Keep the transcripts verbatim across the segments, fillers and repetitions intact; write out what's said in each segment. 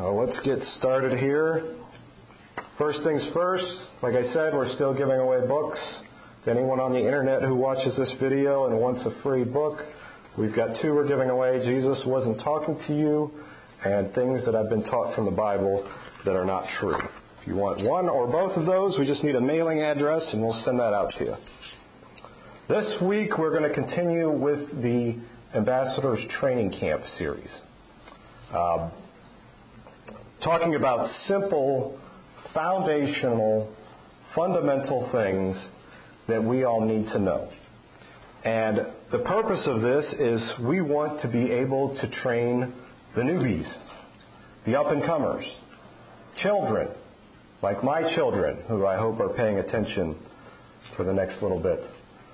Uh, let's get started here. First things first, like I said, we're still giving away books. To anyone on the internet who watches this video and wants a free book, we've got two we're giving away. Jesus Wasn't Talking to You, and Things That I've Been Taught from the Bible That Are Not True. If you want one or both of those, we just need a mailing address and we'll send that out to you. This week we're going to continue with the Ambassadors Training Camp series. Uh, talking about simple, foundational, fundamental things that we all need to know. And the purpose of this is we want to be able to train the newbies, the up-and-comers, children, like my children, who I hope are paying attention for the next little bit.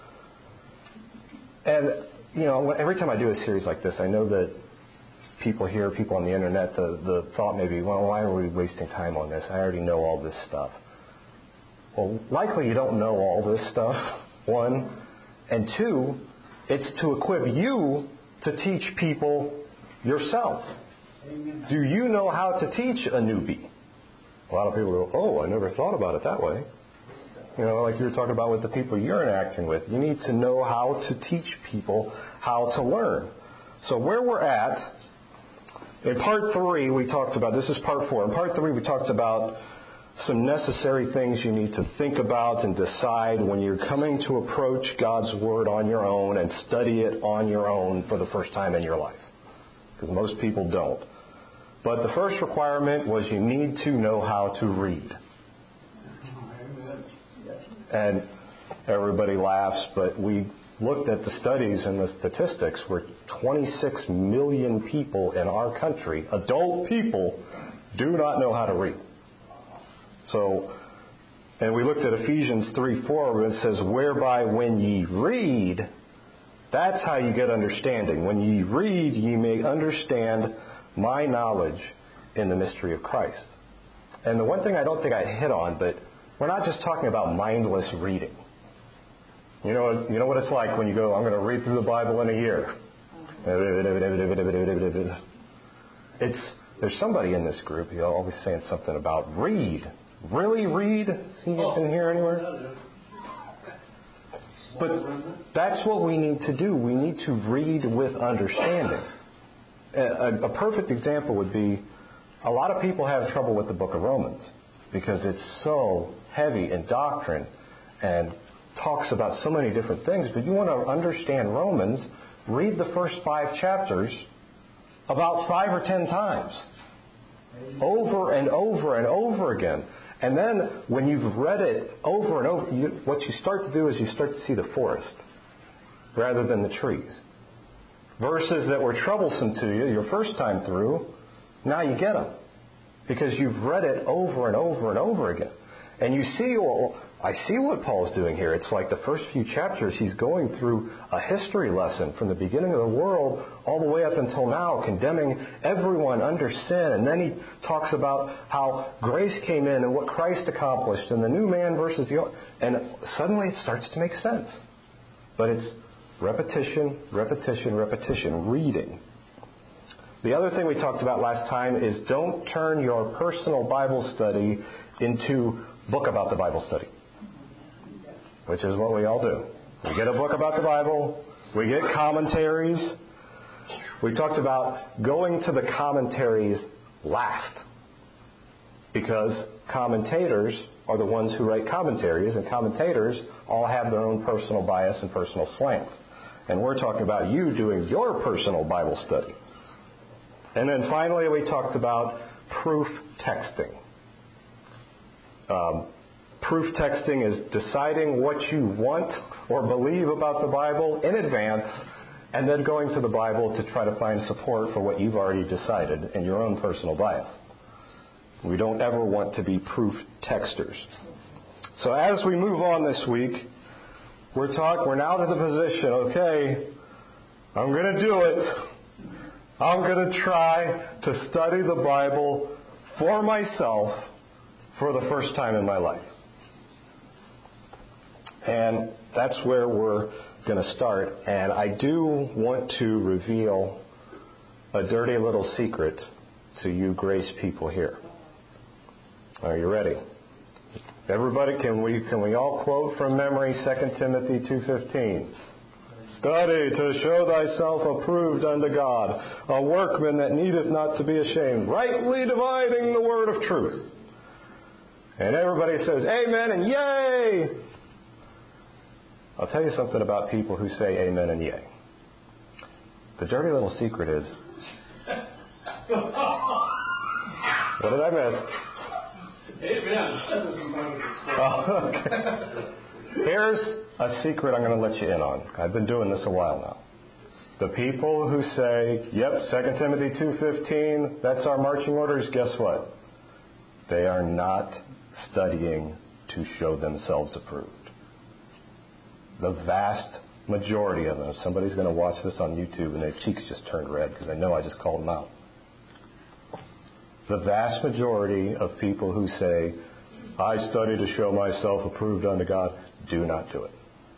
And, you know, every time I do a series like this, I know that people hear, people on the internet, the, the thought may be, well, why are we wasting time on this? I already know all this stuff. Well, likely you don't know all this stuff, one. And two, it's to equip you to teach people yourself. Amen. Do you know how to teach a newbie? A lot of people go, oh, I never thought about it that way. You know, like you were talking about with the people you're interacting with. You need to know how to teach people how to learn. So where we're at, in part three, we talked about, this is part four. In part three, we talked about some necessary things you need to think about and decide when you're coming to approach God's Word on your own and study it on your own for the first time in your life. Because most people don't. But the first requirement was you need to know how to read. And everybody laughs, but we looked at the studies and the statistics where twenty-six million people in our country, adult people, do not know how to read. So, and we looked at Ephesians three four where it says, whereby when ye read, that's how you get understanding. When ye read, ye may understand my knowledge in the mystery of Christ. And the one thing I don't think I hit on, but we're not just talking about mindless reading. You know, you know what it's like when you go, I'm going to read through the Bible in a year. It's, there's somebody in this group, you're always saying something about read. Really read? See it in here anywhere? But that's what we need to do. We need to read with understanding. A, a perfect example would be, a lot of people have trouble with the book of Romans because it's so heavy in doctrine and talks about so many different things. But you want to understand Romans, read the first five chapters about five or ten times. Over and over and over again. And then when you've read it over and over, you, what you start to do is you start to see the forest rather than the trees. Verses that were troublesome to you your first time through, now you get them. Because you've read it over and over and over again. And you see, well, I see what Paul's doing here. It's like the first few chapters, he's going through a history lesson from the beginning of the world all the way up until now, condemning everyone under sin. And then he talks about how grace came in and what Christ accomplished and the new man versus the old. And suddenly it starts to make sense. But it's repetition, repetition, repetition, reading. The other thing we talked about last time is don't turn your personal Bible study into book about the Bible study, which is what we all do. We get a book about the Bible, we get commentaries. We talked about going to the commentaries last, because commentators are the ones who write commentaries, and commentators all have their own personal bias and personal slant. And we're talking about you doing your personal Bible study. And then finally we talked about proof texting. Um, proof texting is deciding what you want or believe about the Bible in advance and then going to the Bible to try to find support for what you've already decided in your own personal bias. We don't ever want to be proof texters. So as we move on this week, we're talk, we're now to the position, okay, I'm going to do it. I'm going to try to study the Bible for myself for the first time in my life. And that's where we're going to start. And I do want to reveal a dirty little secret to you grace people here. Are you ready? Everybody, can we can we all quote from memory Second Timothy two fifteen? Study to show thyself approved unto God, a workman that needeth not to be ashamed, rightly dividing the word of truth. And everybody says amen and yay! I'll tell you something about people who say amen and yay. The dirty little secret is, what did I miss? Amen. Oh, okay. Here's a secret I'm going to let you in on. I've been doing this a while now. The people who say, yep, Second Timothy two fifteen, that's our marching orders, guess what? They are not studying to show themselves approved. The vast majority of them, somebody's going to watch this on YouTube and their cheeks just turned red because they know I just called them out. The vast majority of people who say, I study to show myself approved unto God, do not do it.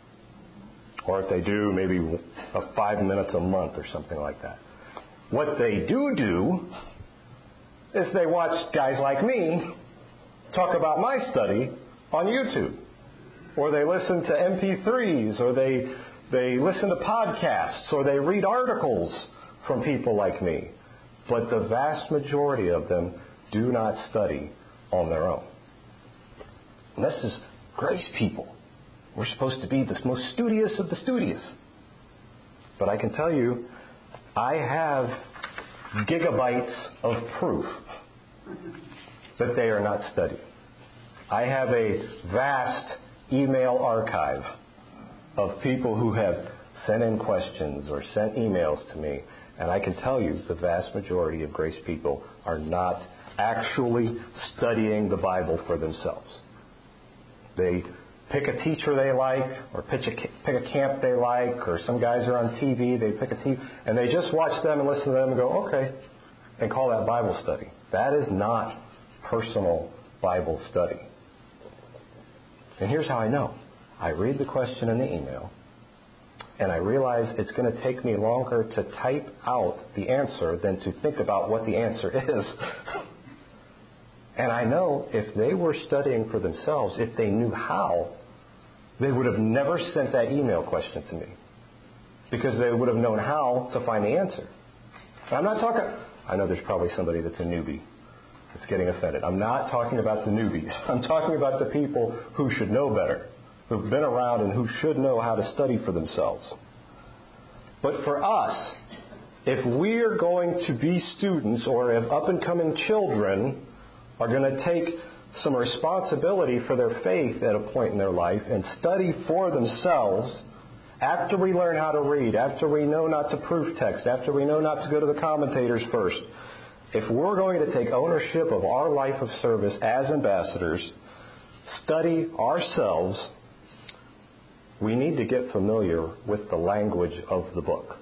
Or if they do, maybe a five minutes a month or something like that. What they do do is they watch guys like me talk about my study on YouTube. Or they listen to M P threes, or they they listen to podcasts, or they read articles from people like me. But the vast majority of them do not study on their own. And this is grace people. We're supposed to be the most studious of the studious. But I can tell you, I have gigabytes of proof that they are not studying. I have a vast email archive of people who have sent in questions or sent emails to me. And I can tell you the vast majority of grace people are not actually studying the Bible for themselves. They pick a teacher they like, or pick a, pick a camp they like, or some guys are on T V, they pick a team, and they just watch them and listen to them and go, okay, and call that Bible study. That is not personal Bible study. And here's how I know. I read the question in the email, and I realize it's going to take me longer to type out the answer than to think about what the answer is. And I know if they were studying for themselves, if they knew how, they would have never sent that email question to me. Because they would have known how to find the answer. And I'm not talking... I know there's probably somebody that's a newbie that's getting offended. I'm not talking about the newbies. I'm talking about the people who should know better, who've been around and who should know how to study for themselves. But for us, if we are going to be students, or if up-and-coming children are going to take some responsibility for their faith at a point in their life and study for themselves, after we learn how to read, after we know not to proof text, after we know not to go to the commentators first, if we're going to take ownership of our life of service as ambassadors, study ourselves, we need to get familiar with the language of the book.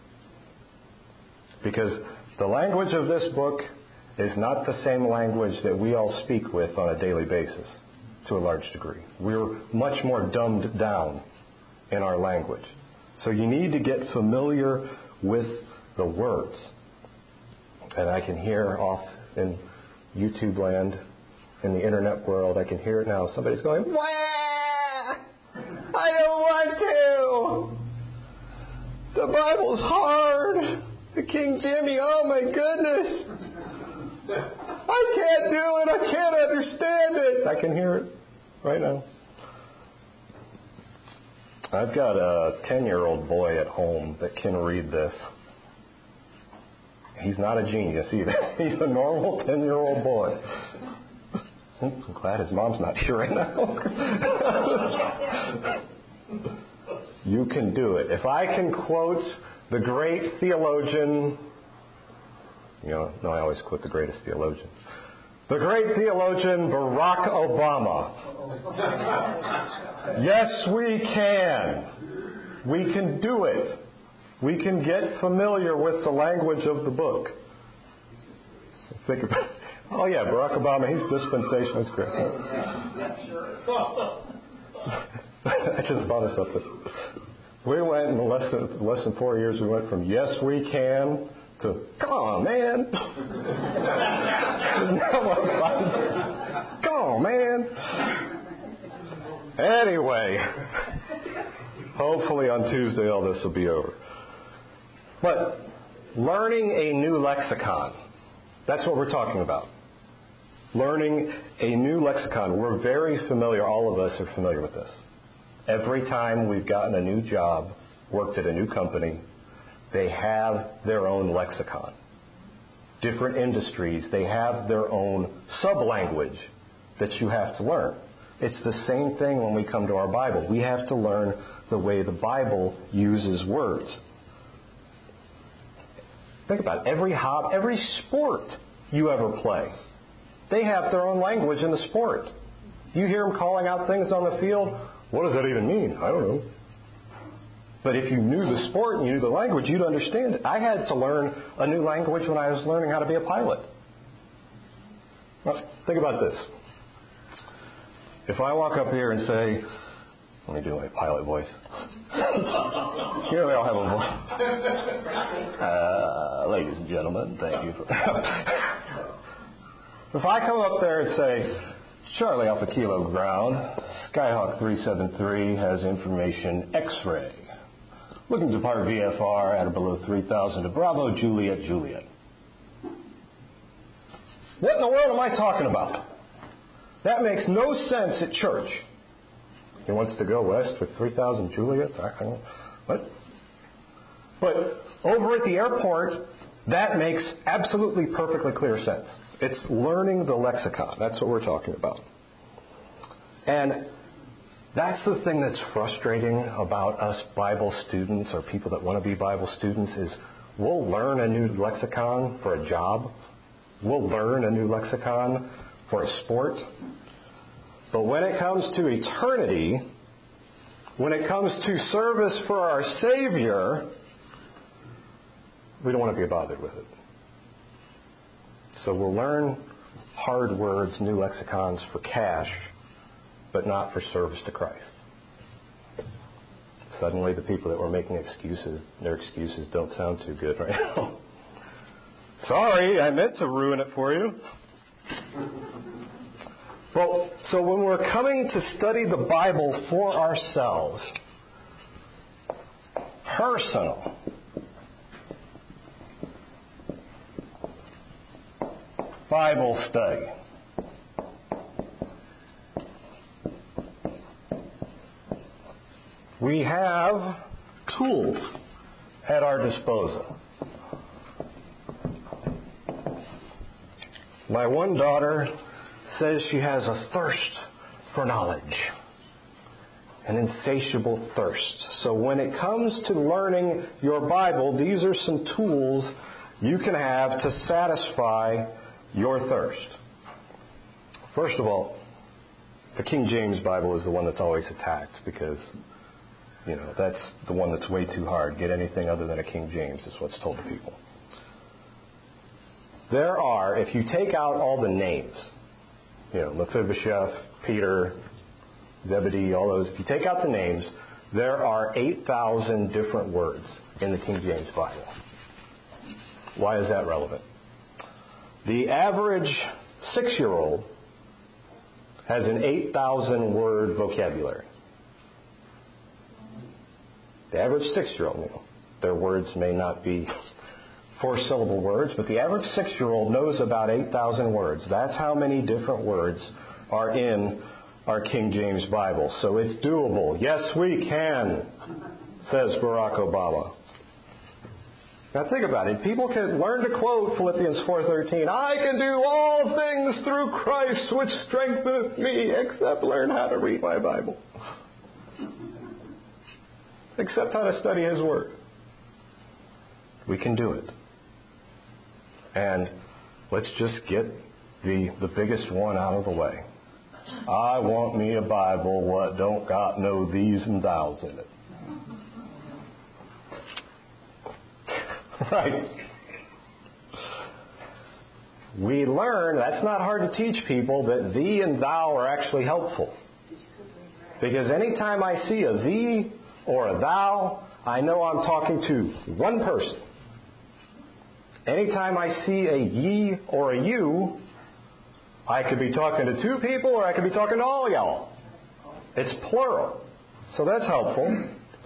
Because the language of this book is not the same language that we all speak with on a daily basis, to a large degree. We're much more dumbed down in our language. So you need to get familiar with the words. And I can hear off in YouTube land, in the internet world, I can hear it now. Somebody's going, wah! I don't want to! The Bible's hard! The King Jimmy, oh my goodness! I can't do it! I can't understand it! I can hear it right now. I've got a ten-year-old boy at home that can read this. He's not a genius either. He's a normal ten-year-old boy. I'm glad his mom's not here right now. You can do it. If I can quote the great theologian, you know, no, I always quote the greatest theologian. The great theologian Barack Obama. Yes, we can. We can do it. We can get familiar with the language of the book. Think about it. Oh yeah, Barack Obama, he's dispensational. That's great. I just thought of something. We went in less than less than four years. We went from yes we can to, come on, man. Isn't that what the Bible says? Come on, man. Anyway, hopefully on Tuesday all this will be over. But learning a new lexicon, that's what we're talking about. Learning a new lexicon. We're very familiar, all of us are familiar with this. Every time we've gotten a new job, worked at a new company, they have their own lexicon. Different industries, they have their own sub-language that you have to learn. It's the same thing when we come to our Bible. We have to learn the way the Bible uses words. Think about it. Every hob, every sport you ever play, they have their own language in the sport. You hear them calling out things on the field. What does that even mean? I don't know. But if you knew the sport and you knew the language, you'd understand it. I had to learn a new language when I was learning how to be a pilot. Well, think about this. If I walk up here and say, let me do my pilot voice. You know they all have a voice. Uh, ladies and gentlemen, thank you for... If I come up there and say, Charlie Alpha Kilo ground, Skyhawk three seven three has information X-ray. Looking to depart V F R at or below three thousand to Bravo Juliet Juliet. What in the world am I talking about? That makes no sense at church. He wants to go west with three thousand Juliets? I don't know. What? But over at the airport, that makes absolutely perfectly clear sense. It's learning the lexicon. That's what we're talking about. And that's the thing that's frustrating about us Bible students or people that want to be Bible students is we'll learn a new lexicon for a job. We'll learn a new lexicon for a sport. But when it comes to eternity, when it comes to service for our Savior, we don't want to be bothered with it. So we'll learn hard words, new lexicons for cash, but not for service to Christ. Suddenly the people that were making excuses, their excuses don't sound too good right now. Sorry, I meant to ruin it for you. Well, so when we're coming to study the Bible for ourselves, personal, Bible study, we have tools at our disposal. My one daughter says she has a thirst for knowledge, an insatiable thirst. So when it comes to learning your Bible, these are some tools you can have to satisfy your thirst. First of all, the King James Bible is the one that's always attacked because, you know, that's the one that's way too hard. Get anything other than a King James is what's told to people. There are, if you take out all the names, you know, Mephibosheth, Peter, Zebedee, all those, if you take out the names, there are eight thousand different words in the King James Bible. Why is that relevant? The average six-year-old has an eight thousand word vocabulary. The average six-year-old, you know, their words may not be four-syllable words, but the average six-year-old knows about eight thousand words. That's how many different words are in our King James Bible. So it's doable. Yes, we can, says Barack Obama. Now think about it. People can learn to quote Philippians four thirteen. I can do all things through Christ which strengtheneth me, except learn how to read my Bible. Except how to study His Word. We can do it. And let's just get the, the biggest one out of the way. I want me a Bible what don't got no these and thous in it. Right. We learn, that's not hard to teach people, that thee and thou are actually helpful. Because anytime I see a thee or a thou, I know I'm talking to one person. Anytime I see a ye or a you, I could be talking to two people or I could be talking to all y'all. It's plural. So that's helpful.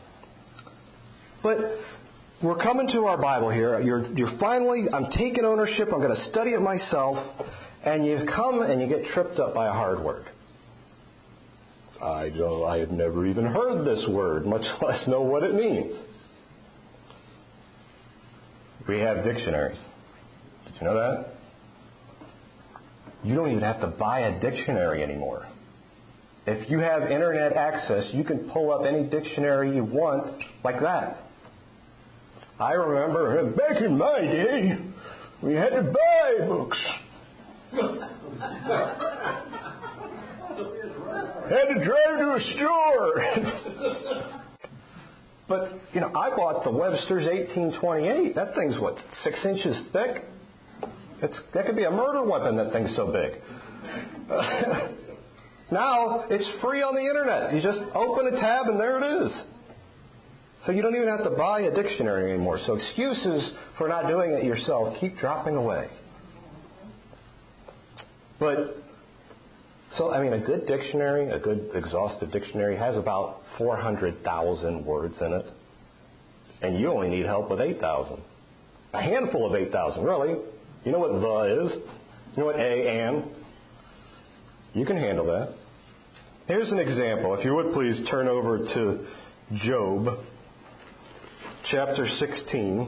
But we're coming to our Bible here. You're, you're finally, I'm taking ownership. I'm going to study it myself. And you've come and you get tripped up by a hard word. I don't, I had never even heard this word, much less know what it means. We have dictionaries. Did you know that? You don't even have to buy a dictionary anymore. If you have internet access, you can pull up any dictionary you want like that. I remember back in my day, we had to buy books. Had to drive to a store. But, you know, I bought the Webster's eighteen twenty-eight. That thing's, what, six inches thick? It's, that could be a murder weapon, that thing's so big. Now, it's free on the internet. You just open a tab and there it is. So you don't even have to buy a dictionary anymore. So excuses for not doing it yourself keep dropping away. But, so, I mean, a good dictionary, a good exhaustive dictionary has about four hundred thousand words in it. And you only need help with eight thousand. A handful of eight thousand, really. You know what the is? You know what a, and? You can handle that. Here's an example. If you would please turn over to Job, chapter sixteen.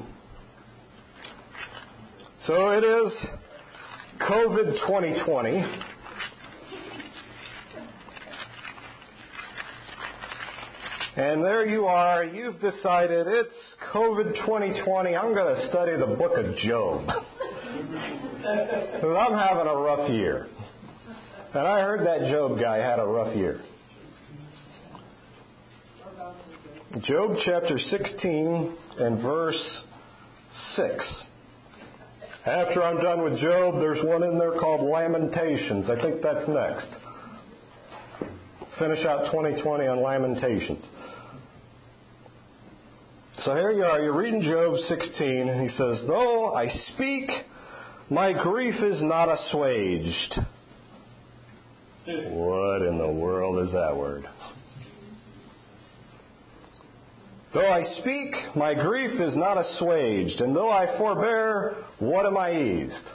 So it is COVID twenty twenty. And there you are. You've decided it's COVID twenty twenty. I'm going to study the book of Job. Because I'm having a rough year. And I heard that Job guy had a rough year. Job chapter sixteen and verse six. After I'm done with Job, there's one in there called Lamentations. I think that's next. Finish out twenty twenty on Lamentations. So here you are. You're reading Job sixteen, and he says, "Though I speak, my grief is not assuaged." What in the world is that word? Though I speak, my grief is not assuaged, and though I forbear, what am I eased?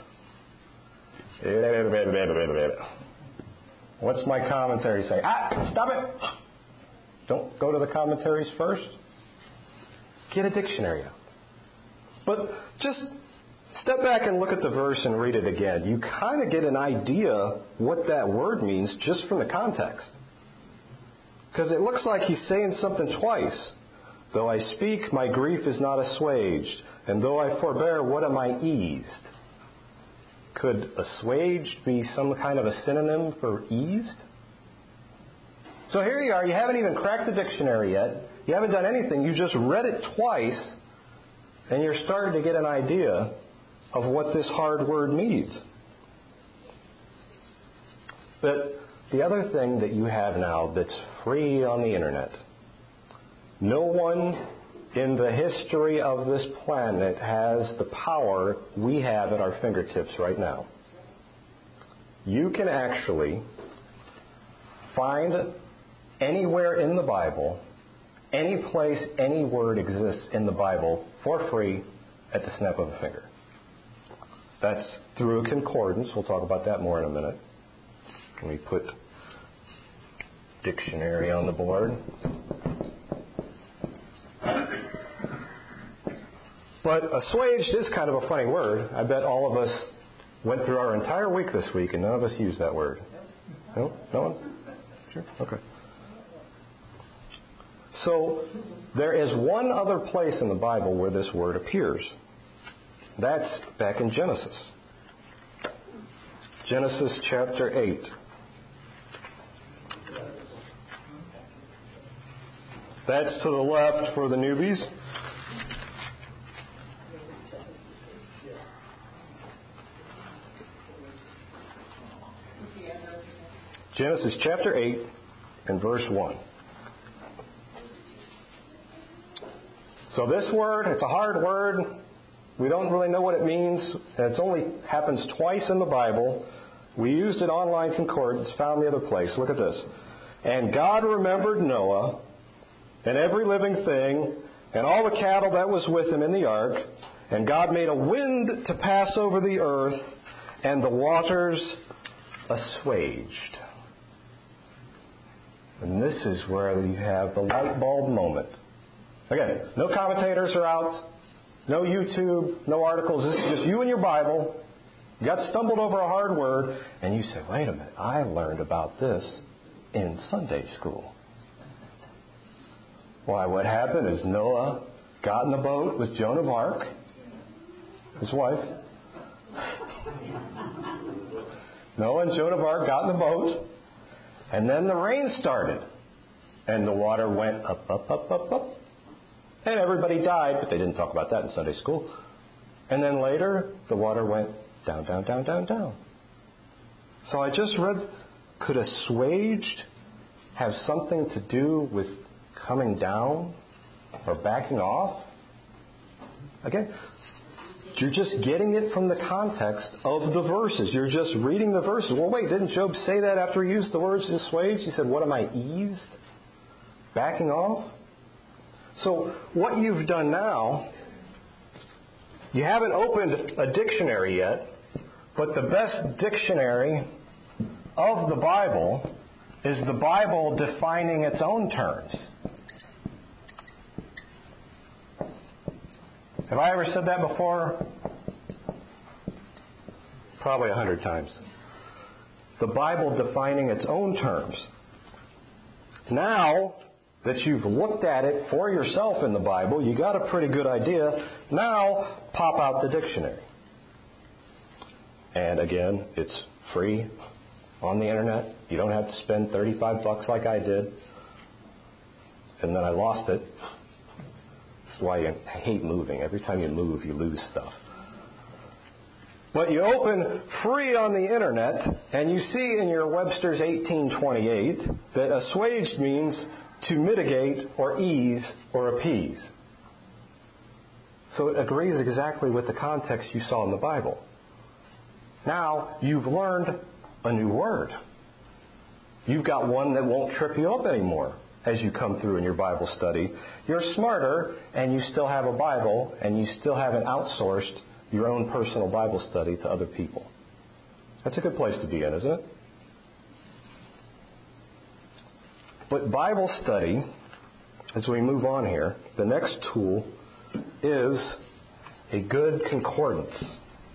What's my commentary say? Ah, stop it! Don't go to the commentaries first. Get a dictionary out. But just step back and look at the verse and read it again. You kind of get an idea what that word means just from the context. Because it looks like he's saying something twice. Though I speak, my grief is not assuaged. And though I forbear, what am I eased? Could assuaged be some kind of a synonym for eased? So here you are. You haven't even cracked the dictionary yet. You haven't done anything. You just read it twice. And you're starting to get an idea of what this hard word means. But the other thing that you have now that's free on the internet, no one in the history of this planet has the power we have at our fingertips right now. You can actually find anywhere in the Bible, any place, any word exists in the Bible for free at the snap of a finger. That's through a concordance. We'll talk about that more in a minute. Let me put dictionary on the board. But assuaged is kind of a funny word. I bet all of us went through our entire week this week and none of us used that word. No? No one? Sure? Okay. So there is one other place in the Bible where this word appears. That's back in Genesis. Genesis chapter eight. That's to the left for the newbies. Genesis chapter eight and verse one. So this word, it's a hard word. We don't really know what it means. And it only happens twice in the Bible. We used an online concordance, found the other place. Look at this. And God remembered Noah and every living thing and all the cattle that was with him in the ark. And God made a wind to pass over the earth, and the waters assuaged. And this is where you have the light bulb moment. Again, no commentators are out, no YouTube, no articles. This is just you and your Bible. You got stumbled over a hard word, and you say, wait a minute, I learned about this in Sunday school. Why, what happened is Noah got in the boat with Joan of Arc, his wife. Noah and Joan of Arc got in the boat, and then the rain started, and the water went up, up, up, up, up, and everybody died, but they didn't talk about that in Sunday school. And then later, the water went down, down, down, down, down. So I just read, could assuaged have something to do with coming down or backing off? Again, you're just getting it from the context of the verses. You're just reading the verses. Well, wait, didn't Job say that after he used the words assuaged? He said, what am I, eased? Backing off? So what you've done now, you haven't opened a dictionary yet, but the best dictionary of the Bible is the Bible defining its own terms. Have I ever said that before? Probably a hundred times. The Bible defining its own terms. Now that you've looked at it for yourself in the Bible, you got a pretty good idea. Now pop out the dictionary. And again, it's free on the internet. You don't have to spend thirty-five bucks like I did. And then I lost it. That's why I hate moving. Every time you move, you lose stuff. But you open free on the internet, and you see in your Webster's eighteen twenty-eight that assuaged means to mitigate or ease or appease. So it agrees exactly with the context you saw in the Bible. Now you've learned a new word. You've got one that won't trip you up anymore as you come through in your Bible study. You're smarter, and you still have a Bible, and you still haven't outsourced your own personal Bible study to other people. That's a good place to be in, isn't it? But Bible study, as we move on here, the next tool is a good concordance.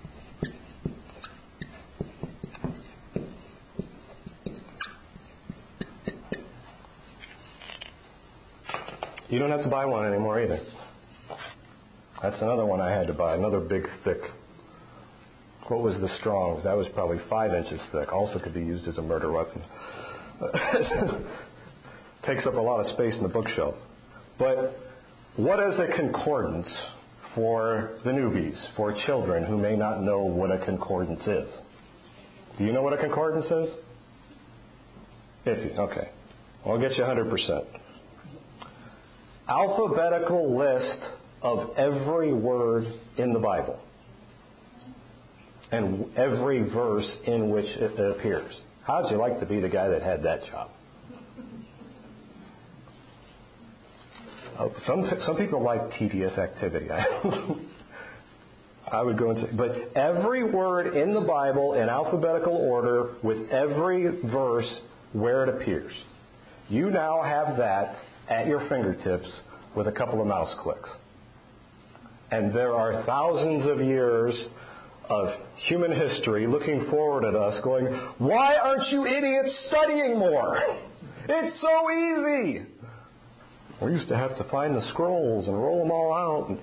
You don't have to buy one anymore either. That's another one I had to buy, another big, thick. What was the Strong's? That was probably five inches thick. Also could be used as a murder weapon. Takes up a lot of space in the bookshelf. But what is a concordance for the newbies, for children who may not know what a concordance is? Do you know what a concordance is? Iffy, okay. I'll get you one hundred percent. Alphabetical list of every word in the Bible and every verse in which it appears. How'd you like to be the guy that had that job? Oh, some some people like tedious activity. I would go and say, but every word in the Bible in alphabetical order with every verse where it appears. You now have that at your fingertips with a couple of mouse clicks. And there are thousands of years of human history looking forward at us going, why aren't you idiots studying more? It's so easy. We used to have to find the scrolls and roll them all out.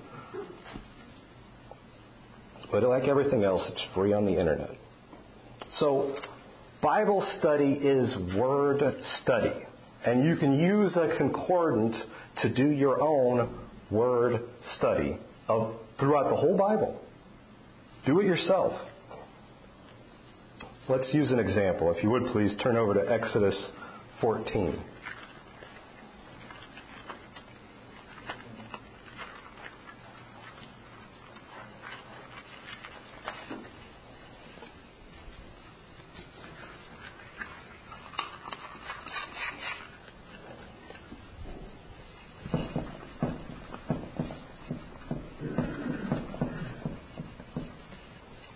But like everything else, it's free on the internet. So Bible study is word study. And you can use a concordant to do your own word study of throughout the whole Bible. Do it yourself. Let's use an example. If you would please turn over to Exodus fourteen.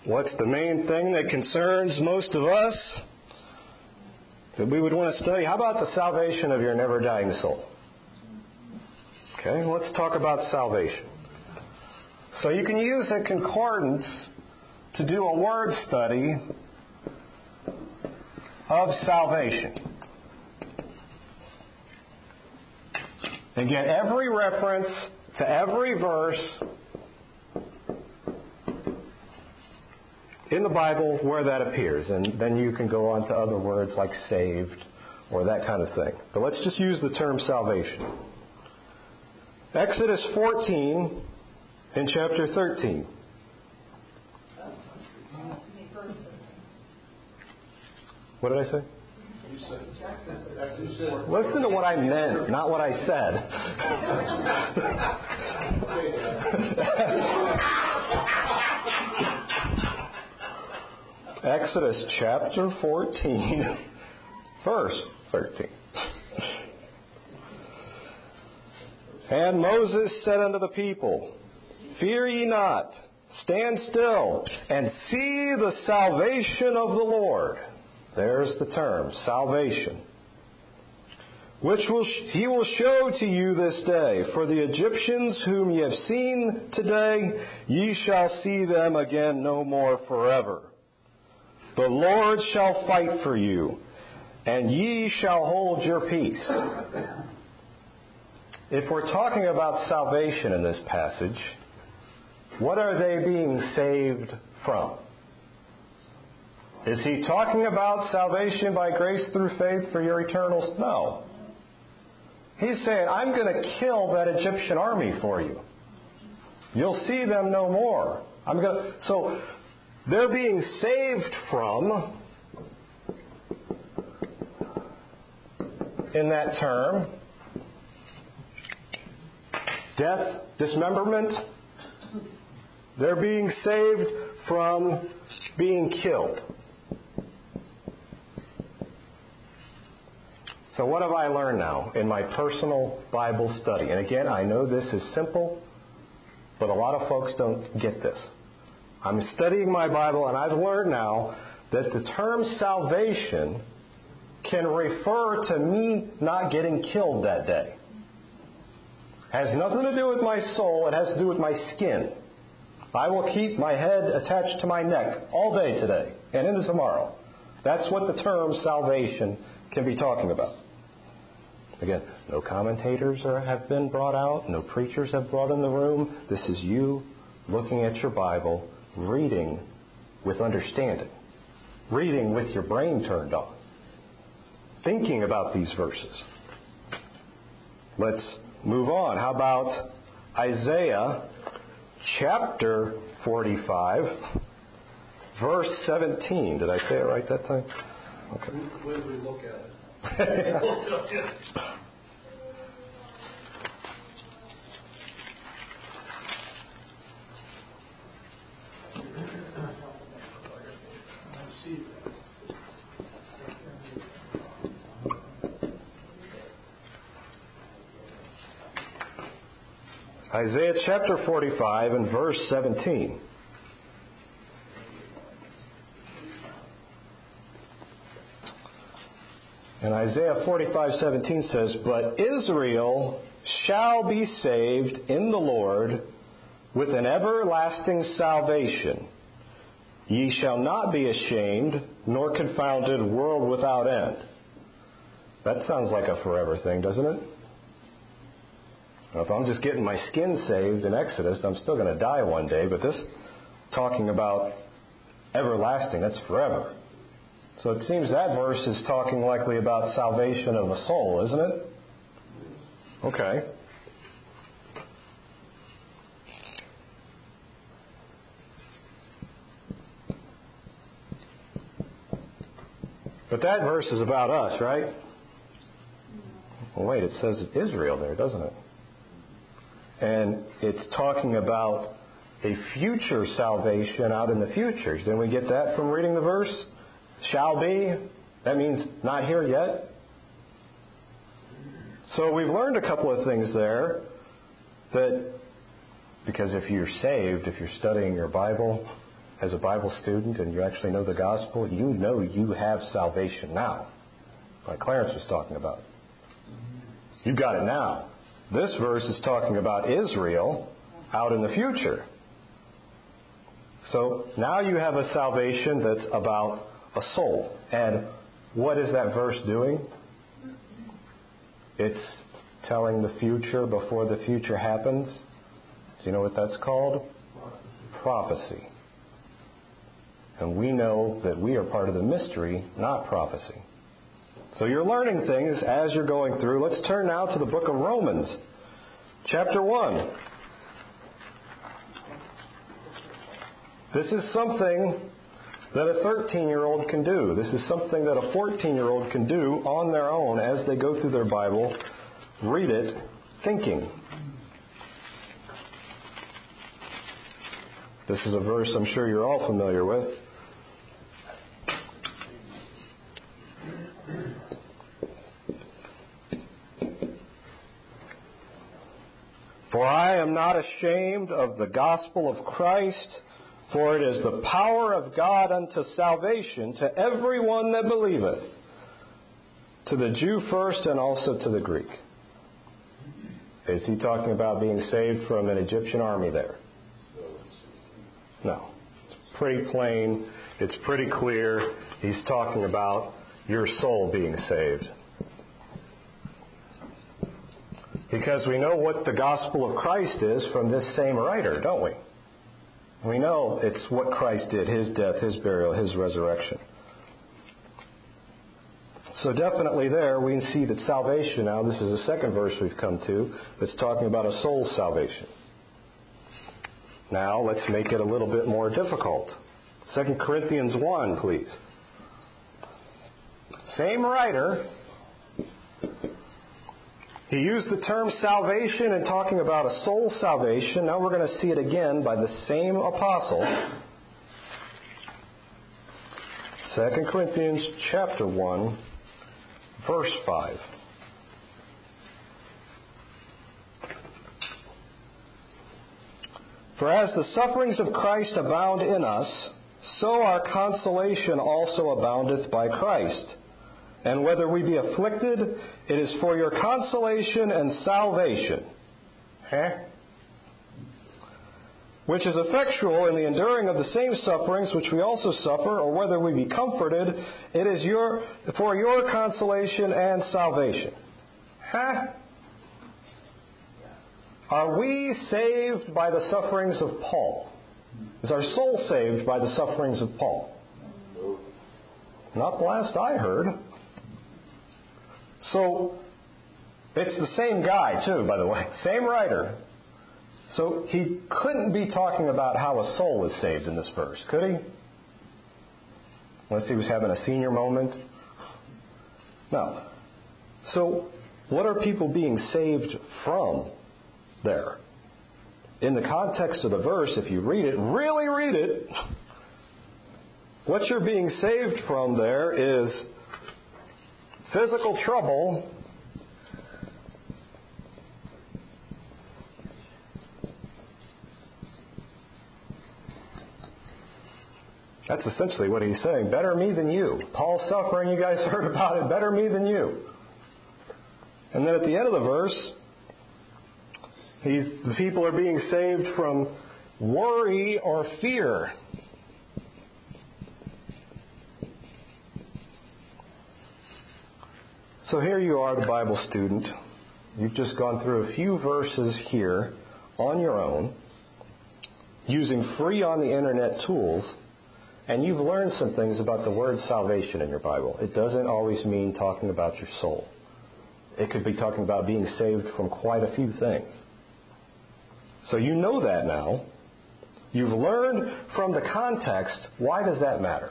What's the main thing that concerns most of us that we would want to study? How about the salvation of your never-dying soul? Okay, let's talk about salvation. So you can use a concordance to do a word study of salvation. And get every reference to every verse in the Bible where that appears. And then you can go on to other words like saved or that kind of thing. But let's just use the term salvation. Exodus fourteen in chapter thirteen. What did I say? Listen to what I meant, not what I said. Exodus chapter fourteen, verse thirteen. And Moses said unto the people, Fear ye not, stand still, and see the salvation of the Lord. There's the term, salvation. Which will sh- he will show to you this day. For the Egyptians whom ye have seen today, ye shall see them again no more forever. The Lord shall fight for you, and ye shall hold your peace. If we're talking about salvation in this passage, what are they being saved from? Is he talking about salvation by grace through faith for your eternal? No. He's saying, I'm going to kill that Egyptian army for you. You'll see them no more. I'm going to. So they're being saved from, in that term, death, dismemberment. They're being saved from being killed. So what have I learned now in my personal Bible study? And again, I know this is simple, but a lot of folks don't get this. I'm studying my Bible, and I've learned now that the term salvation can refer to me not getting killed that day. It has nothing to do with my soul. It has to do with my skin. I will keep my head attached to my neck all day today and into tomorrow. That's what the term salvation can be talking about. Again, no commentators are, have been brought out. No preachers have brought in the room. This is you looking at your Bible, reading with understanding, reading with your brain turned on, thinking about these verses. Let's move on. How about Isaiah chapter forty-five, verse seventeen? Did I say it right that time? Okay. When did we look at it? Isaiah chapter forty-five and verse seventeen. And Isaiah forty-five seventeen says, But Israel shall be saved in the Lord with an everlasting salvation. Ye shall not be ashamed, nor confounded, world without end. That sounds like a forever thing, doesn't it? Now, if I'm just getting my skin saved in Exodus, I'm still going to die one day. But this, talking about everlasting, that's forever. So it seems that verse is talking likely about salvation of the soul, isn't it? Okay. But that verse is about us, right? Well, wait, it says Israel there, doesn't it? And it's talking about a future salvation out in the future. Didn't we get that from reading the verse? Shall be. That means not here yet. So we've learned a couple of things there. That, because if you're saved, if you're studying your Bible, as a Bible student and you actually know the gospel, you know you have salvation now, like Clarence was talking about. You've got it now. This verse is talking about Israel out in the future. So now you have a salvation that's about a soul. And what is that verse doing? It's telling the future before the future happens. Do you know what that's called? Prophecy. And we know that we are part of the mystery, not prophecy. So you're learning things as you're going through. Let's turn now to the book of Romans, chapter one. This is something that a thirteen-year-old can do. This is something that a fourteen-year-old can do on their own as they go through their Bible, read it, thinking. This is a verse I'm sure you're all familiar with. For I am not ashamed of the gospel of Christ, for it is the power of God unto salvation to everyone that believeth, to the Jew first and also to the Greek. Is he talking about being saved from an Egyptian army there? No. It's pretty plain. It's pretty clear. He's talking about your soul being saved. Because we know what the gospel of Christ is from this same writer, don't we? We know it's what Christ did, His death, His burial, His resurrection. So definitely there we see that salvation, now this is the second verse we've come to, that's talking about a soul's salvation. Now let's make it a little bit more difficult. Second Corinthians one, please. Same writer. He used the term salvation in talking about a soul salvation. Now we're going to see it again by the same apostle. Second Corinthians chapter one, verse five. For as the sufferings of Christ abound in us, so our consolation also aboundeth by Christ. And whether we be afflicted, it is for your consolation and salvation. Eh? Which is effectual in the enduring of the same sufferings which we also suffer, or whether we be comforted, it is your for your consolation and salvation. Huh? Are we saved by the sufferings of Paul? Is our soul saved by the sufferings of Paul? Not the last I heard. So, it's the same guy, too, by the way. Same writer. So, he couldn't be talking about how a soul is saved in this verse, could he? Unless he was having a senior moment. No. So, what are people being saved from there? In the context of the verse, if you read it, really read it, what you're being saved from there is physical trouble that's essentially what he's saying. Better me than you. Paul's suffering, you guys heard about it. Better me than you. And then at the end of the verse, he's, the people are being saved from worry or fear. So here you are, the Bible student. You've just gone through a few verses here on your own, using free on the internet tools, and you've learned some things about the word salvation in your Bible. It doesn't always mean talking about your soul. It could be talking about being saved from quite a few things. So you know that now. You've learned from the context. Why does that matter?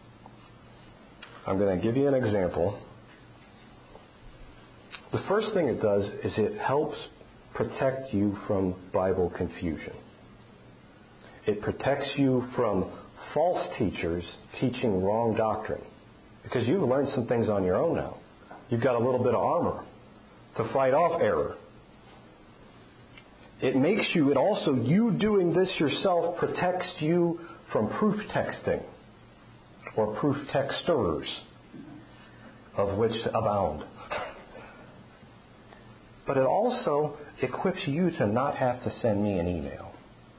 I'm going to give you an example. The first thing it does is it helps protect you from Bible confusion. It protects you from false teachers teaching wrong doctrine. Because you've learned some things on your own now. You've got a little bit of armor to fight off error. it makes you, it also, you doing this yourself protects you from proof texting or proof texters, of which abound. But it also equips you to not have to send me an email.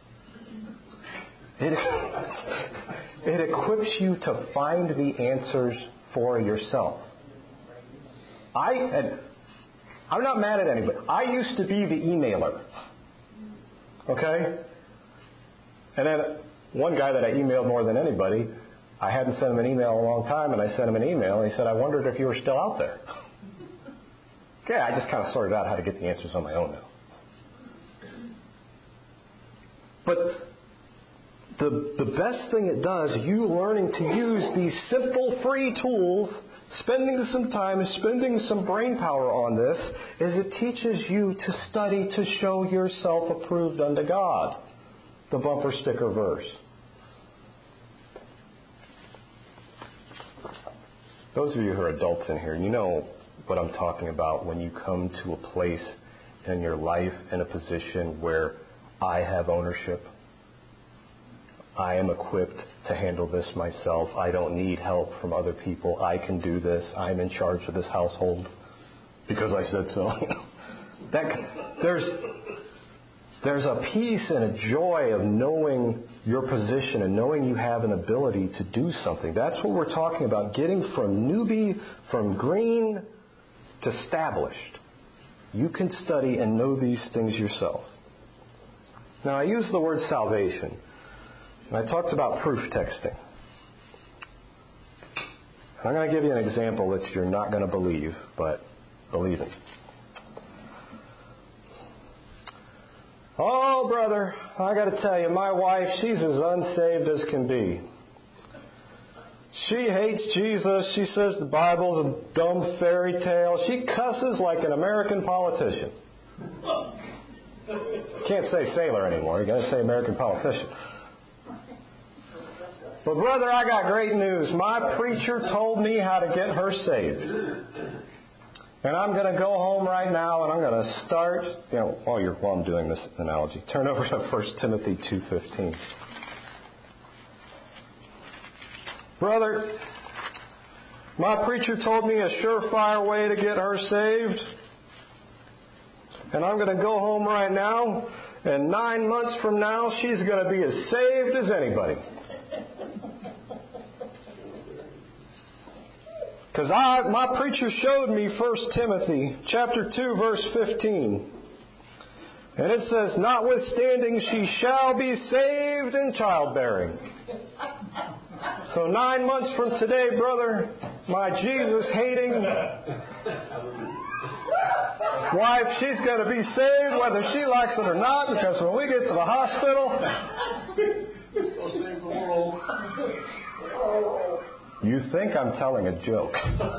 It, it equips you to find the answers for yourself. I and I'm not mad at anybody. I used to be the emailer. Okay? And then one guy that I emailed more than anybody, I hadn't sent him an email in a long time, and I sent him an email, and he said, I wondered if you were still out there. Yeah, I just kind of sorted out how to get the answers on my own now. But the, the best thing it does, you learning to use these simple free tools, spending some time, spending some brain power on this, is it teaches you to study to show yourself approved unto God. The bumper sticker verse. Those of you who are adults in here, you know what I'm talking about when you come to a place in your life in a position where I have ownership. I am equipped to handle this myself. I don't need help from other people. I can do this. I'm in charge of this household because I said so. that there's there's a peace and a joy of knowing your position and knowing you have an ability to do something. That's what we're talking about, getting from newbie, from green to established. You can study and know these things yourself. Now, I use the word salvation. And I talked about proof texting. I'm going to give you an example that you're not going to believe, but believe it. Oh, brother, I got to tell you, my wife, she's as unsaved as can be. She hates Jesus. She says the Bible's a dumb fairy tale. She cusses like an American politician. You can't say sailor anymore. You got to say American politician. But brother, I got great news. My preacher told me how to get her saved. And I'm going to go home right now and I'm going to start, you know, while you're while I'm doing this analogy, turn over to First Timothy two fifteen. Brother, my preacher told me a surefire way to get her saved. And I'm going to go home right now, and nine months from now, she's going to be as saved as anybody. Because I, my preacher showed me First Timothy chapter two, verse fifteen. And it says, notwithstanding, she shall be saved in childbearing. So nine months from today, brother, my Jesus-hating wife, she's going to be saved whether she likes it or not, because when we get to the hospital, It's going to save the world. you think I'm telling a joke.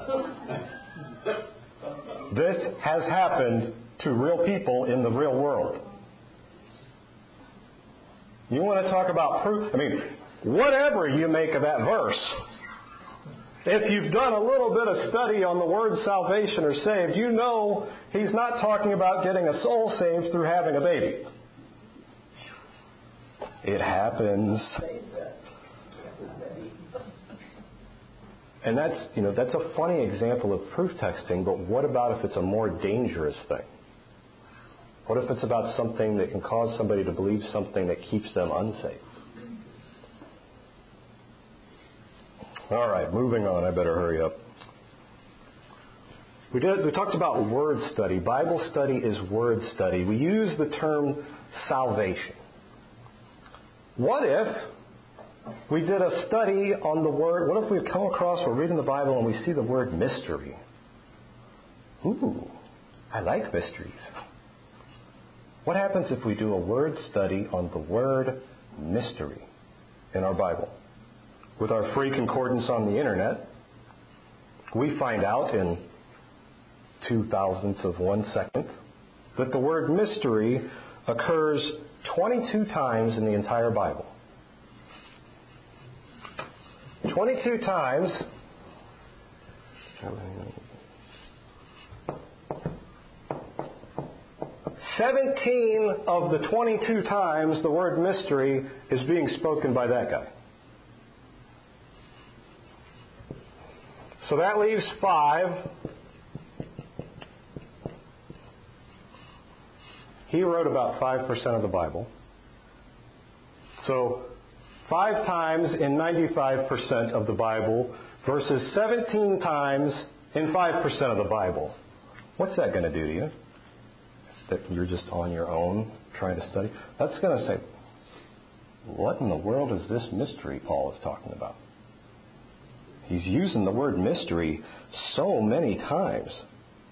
This has happened to real people in the real world. You want to talk about proof? I mean, whatever you make of that verse, if you've done a little bit of study on the word salvation or saved, you know he's not talking about getting a soul saved through having a baby. It happens. And that's, you know, that's a funny example of proof texting, but what about if it's a more dangerous thing? What if it's about something that can cause somebody to believe something that keeps them unsafe? All right, moving on. I better hurry up. We did. We talked about word study. Bible study is word study. We use the term salvation. What if we did a study on the word? What if we come across, we're reading the Bible and we see the word mystery? Ooh, I like mysteries. What happens if we do a word study on the word mystery in our Bible? With our free concordance on the internet, we find out in two thousandths of one second that the word mystery occurs twenty-two times in the entire Bible. twenty-two times. seventeen of the twenty-two times the word mystery is being spoken by that guy. So that leaves five. He wrote about five percent of the Bible. So five times in ninety-five percent of the Bible versus seventeen times in five percent of the Bible. What's that going to do to you? That you're just on your own trying to study? That's going to say, what in the world is this mystery Paul is talking about? He's using the word mystery so many times.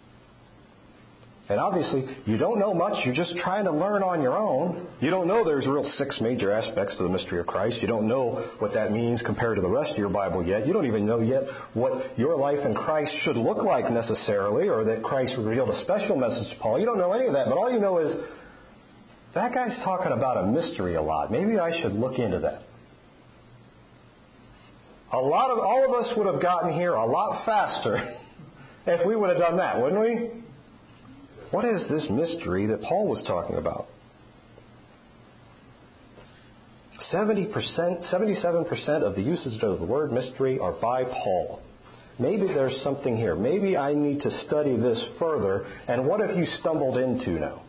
And obviously, you don't know much. You're just trying to learn on your own. You don't know there's real six major aspects to the mystery of Christ. You don't know what that means compared to the rest of your Bible yet. You don't even know yet what your life in Christ should look like necessarily, or that Christ revealed a special message to Paul. You don't know any of that. But all you know is, that guy's talking about a mystery a lot. Maybe I should look into that. A lot of, all of us would have gotten here a lot faster if we would have done that, wouldn't we? What is this mystery that Paul was talking about? seventy percent, seventy-seven percent of the usage of the word mystery are by Paul. Maybe there's something here. Maybe I need to study this further. And what have you stumbled into now?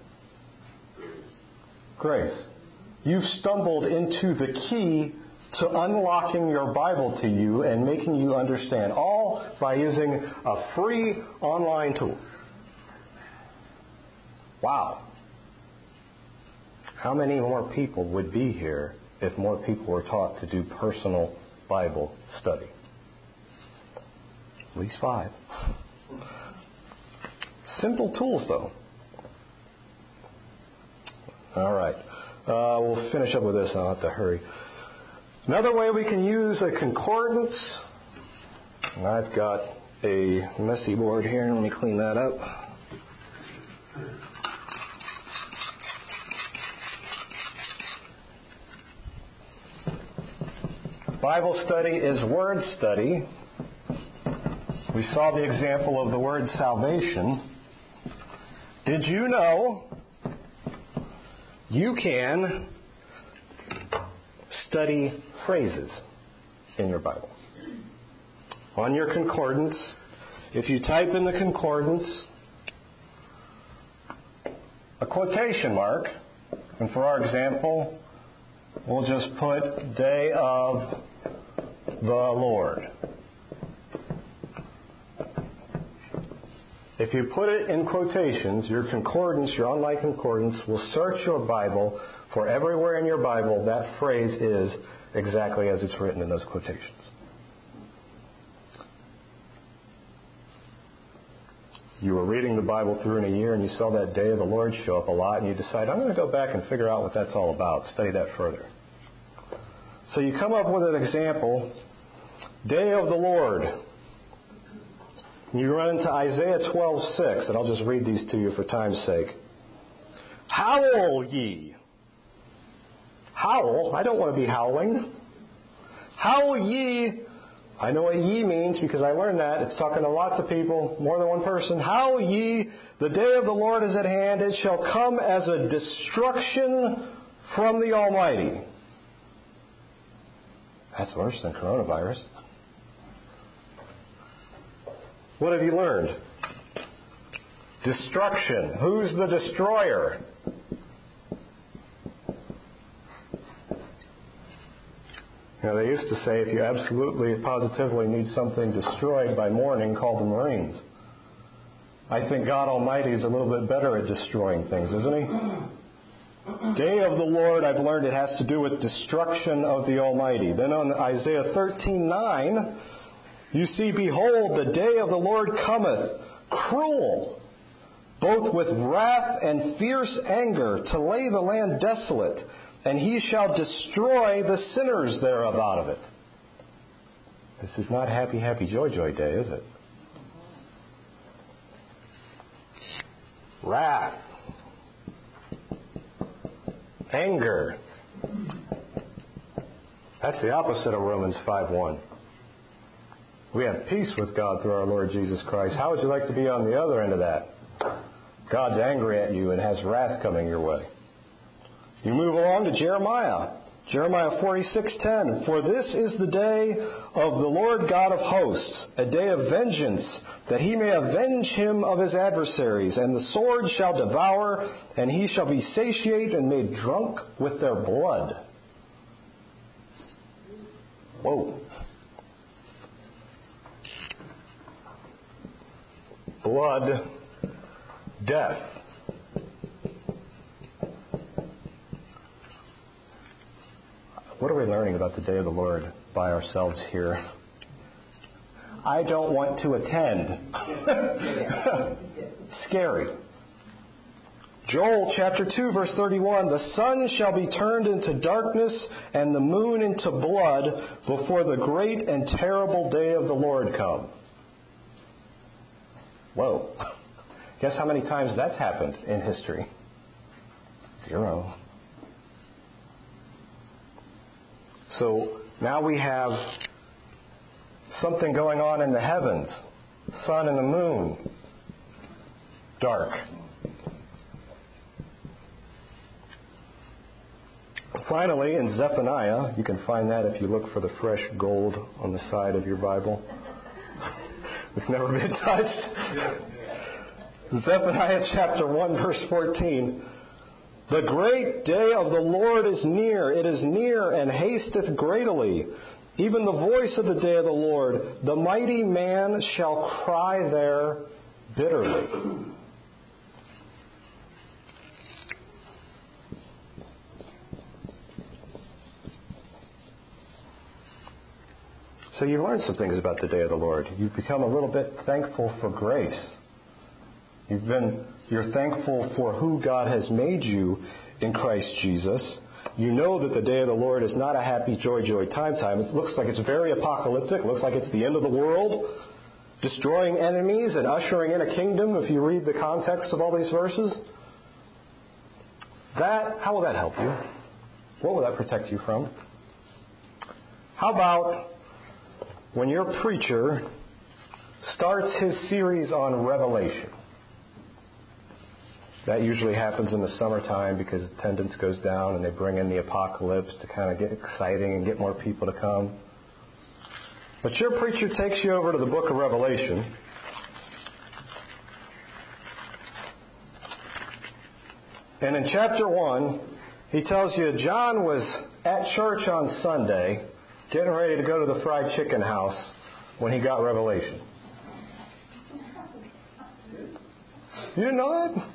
Grace. You've stumbled into the key to unlocking your Bible to you and making you understand, all by using a free online tool. Wow. How many more people would be here if more people were taught to do personal Bible study? At least five. Simple tools, though. All right. Uh, we'll finish up with this. I'll have to hurry. Another way we can use a concordance. And I've got a messy board here. Let me clean that up. Bible study is word study. We saw the example of the word salvation. Did you know you can study phrases in your Bible? On your concordance, if you type in the concordance a quotation mark, and for our example, we'll just put day of the Lord. If you put it in quotations, your concordance, your online concordance, will search your Bible for everywhere in your Bible that phrase is exactly as it's written in those quotations. You were reading the Bible through in a year and you saw that day of the Lord show up a lot, and you decide, I'm going to go back and figure out what that's all about, study that further. So you come up with an example, day of the Lord. You run into Isaiah twelve six, and I'll just read these to you for time's sake. Howl ye. Howl? I don't want to be howling. Howl ye. I know what ye means because I learned that. It's talking to lots of people, more than one person. Howl ye, the day of the Lord is at hand. It shall come as a destruction from the Almighty. That's worse than coronavirus. What have you learned? Destruction. Who's the destroyer? You know, they used to say if you absolutely, positively need something destroyed by morning, call the Marines. I think God Almighty is a little bit better at destroying things, isn't He? Day of the Lord, I've learned it has to do with destruction of the Almighty. Then on Isaiah thirteen nine, you see, behold, the day of the Lord cometh, cruel, both with wrath and fierce anger, to lay the land desolate, and He shall destroy the sinners thereof out of it. This is not happy, happy, joy, joy day, is it? Wrath. Anger. That's the opposite of Romans five one. We have peace with God through our Lord Jesus Christ. How would you like to be on the other end of that? God's angry at you and has wrath coming your way. You move along to Jeremiah. Jeremiah forty-six ten. For this is the day of the Lord God of hosts, a day of vengeance, that he may avenge him of his adversaries. And the sword shall devour, and he shall be satiate and made drunk with their blood. Whoa. Blood, death. What are we learning about the day of the Lord by ourselves here? I don't want to attend. Scary. Joel chapter two verse thirty-one, the sun shall be turned into darkness and the moon into blood before the great and terrible day of the Lord come. Whoa. Guess how many times that's happened in history? Zero. So now we have something going on in the heavens. The sun and the moon. Dark. Finally, in Zephaniah, you can find that if you look for the fresh gold on the side of your Bible. It's never been touched. Zephaniah chapter one verse fourteen. The great day of the Lord is near. It is near and hasteth greatly. Even the voice of the day of the Lord. The mighty man shall cry there bitterly. So you've learned some things about the day of the Lord. You've become a little bit thankful for grace. You've been, you're thankful for who God has made you in Christ Jesus. You know that the day of the Lord is not a happy, joy, joy, time, time. It looks like it's very apocalyptic. It looks like it's the end of the world, destroying enemies and ushering in a kingdom, if you read the context of all these verses. That, how will that help you? What will that protect you from? How about when your preacher starts his series on Revelation? That usually happens in the summertime because attendance goes down and they bring in the apocalypse to kind of get exciting and get more people to come. But your preacher takes you over to the book of Revelation. And in chapter one, he tells you John was at church on Sunday getting ready to go to the fried chicken house when he got Revelation. You didn't know that?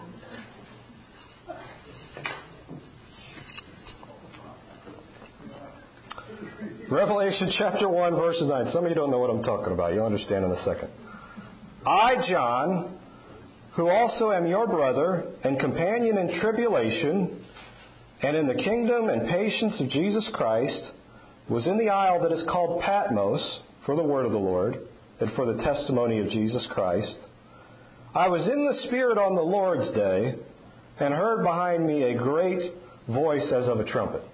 Revelation chapter one, verses nine. Some of you don't know what I'm talking about. You'll understand in a second. I, John, who also am your brother and companion in tribulation and in the kingdom and patience of Jesus Christ, was in the isle that is called Patmos for the word of the Lord and for the testimony of Jesus Christ. I was in the Spirit on the Lord's day and heard behind me a great voice as of a trumpet.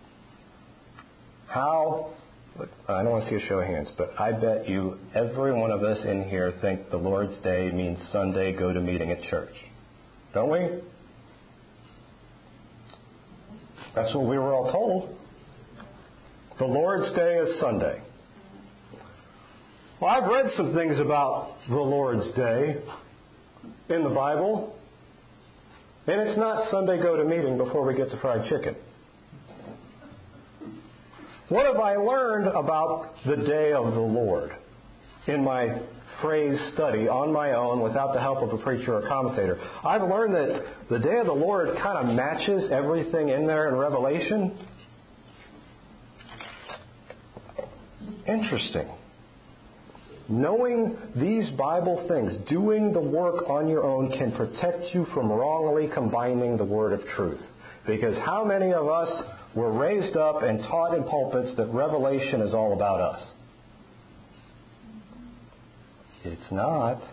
How, I don't want to see a show of hands, but I bet you every one of us in here think the Lord's Day means Sunday, go to meeting at church. Don't we? That's what we were all told. The Lord's Day is Sunday. Well, I've read some things about the Lord's Day in the Bible, and it's not Sunday, go to meeting before we get to fried chicken. What have I learned about the day of the Lord in my phrase study on my own without the help of a preacher or commentator? I've learned that the day of the Lord kind of matches everything in there in Revelation. Interesting. Knowing these Bible things, doing the work on your own, can protect you from wrongly combining the word of truth. Because how many of us were raised up and taught in pulpits that Revelation is all about us? It's not.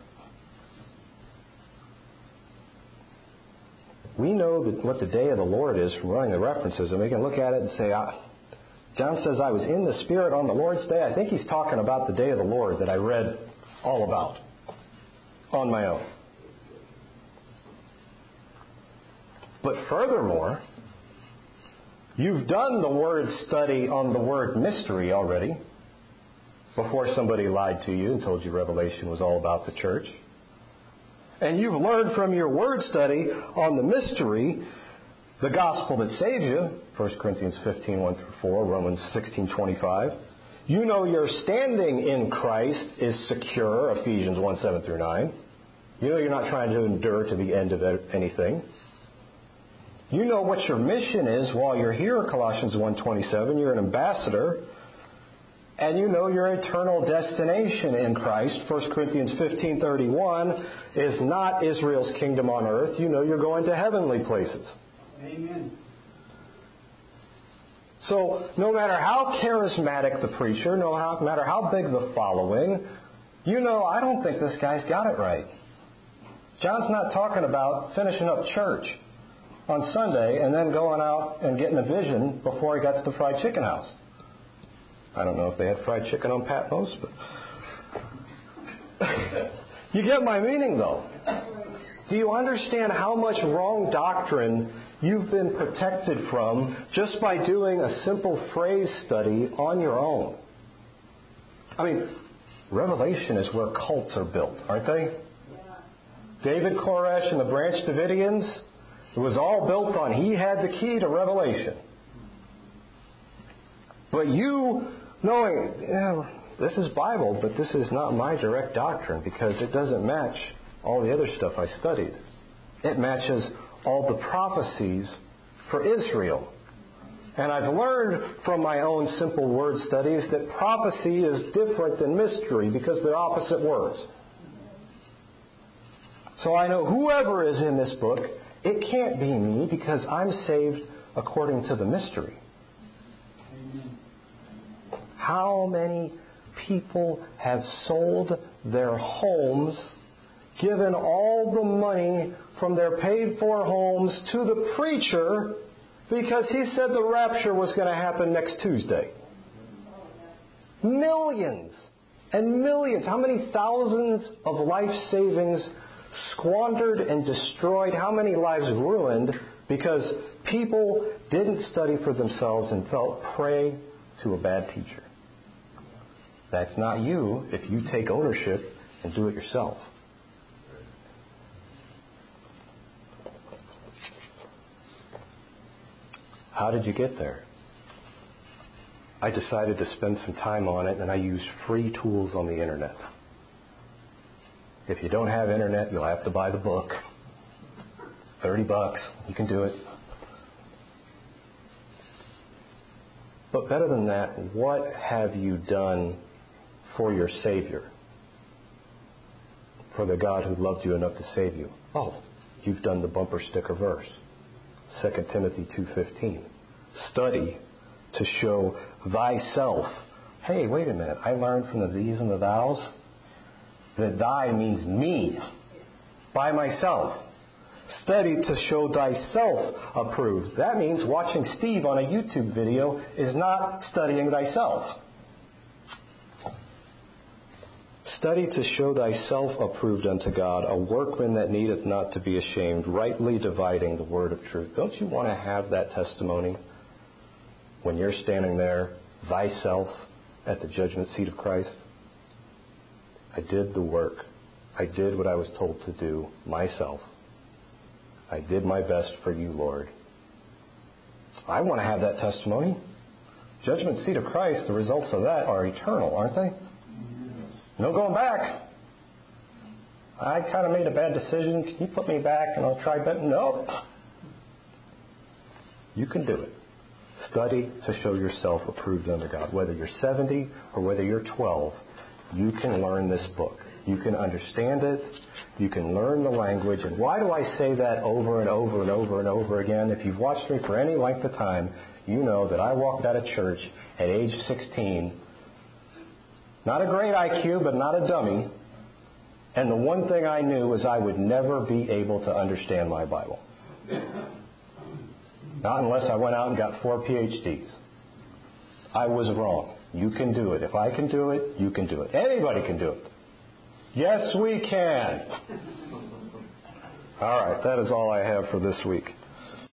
We know that what the day of the Lord is from running the references, and we can look at it and say, ah, John says, I was in the Spirit on the Lord's day. I think he's talking about the day of the Lord that I read all about on my own. But furthermore, you've done the word study on the word mystery already before somebody lied to you and told you Revelation was all about the church. And you've learned from your word study on the mystery, the gospel that saves you, First Corinthians fifteen, one through four, Romans sixteen, twenty-five. You know your standing in Christ is secure, Ephesians one, seven through nine. You know you're not trying to endure to the end of anything. You know what your mission is while you're here, Colossians one, twenty-seven. You're an ambassador. And you know your eternal destination in Christ, First Corinthians fifteen, thirty-one, is not Israel's kingdom on earth. You know you're going to heavenly places. Amen. So no matter how charismatic the preacher, no how, matter how big the following, you know, I don't think this guy's got it right. John's not talking about finishing up church on Sunday and then going out and getting a vision before he got to the fried chicken house. I don't know if they had fried chicken on Patmos, but you get my meaning, though. Do you understand how much wrong doctrine you've been protected from just by doing a simple phrase study on your own? I mean, Revelation is where cults are built, aren't they? Yeah. David Koresh and the Branch Davidians, it was all built on he had the key to Revelation. But you, knowing, yeah, this is Bible, but this is not my direct doctrine because it doesn't match all the other stuff I studied. It matches all the prophecies for Israel. And I've learned from my own simple word studies that prophecy is different than mystery because they're opposite words. So I know whoever is in this book, it can't be me because I'm saved according to the mystery. How many people have sold their homes, given all the money from their paid-for homes to the preacher because he said the rapture was going to happen next Tuesday? Millions and millions. How many thousands of life savings squandered and destroyed? How many lives ruined because people didn't study for themselves and felt prey to a bad teacher? That's not you if you take ownership and do it yourself. How did you get there? I decided to spend some time on it, and I used free tools on the internet. If you don't have internet, you'll have to buy the book. It's thirty bucks. You can do it. But better than that, what have you done for your Savior? For the God who loved you enough to save you? Oh, you've done the bumper sticker verse. Second Timothy two fifteen. Study to show thyself. Hey, wait a minute. I learned from the these and the thous that thy means me, by myself. Study to show thyself approved. That means watching Steve on a YouTube video is not studying thyself. Study to show thyself approved unto God, a workman that needeth not to be ashamed, rightly dividing the word of truth. Don't you want to have that testimony when you're standing there, thyself, at the judgment seat of Christ? I did the work. I did what I was told to do myself. I did my best for you, Lord. I want to have that testimony. Judgment seat of Christ, the results of that are eternal, aren't they? No going back. I kind of made a bad decision. Can you put me back and I'll try better? No. You can do it. Study to show yourself approved unto God. Whether you're seventy or whether you're twelve, you can learn this book. You can understand it. You can learn the language. And why do I say that over and over and over and over again? If you've watched me for any length of time, you know that I walked out of church at age sixteen. Not a great I Q, but not a dummy. And the one thing I knew was I would never be able to understand my Bible. Not unless I went out and got four P H Ds. I was wrong. You can do it. If I can do it, you can do it. Anybody can do it. Yes, we can. All right, that is all I have for this week.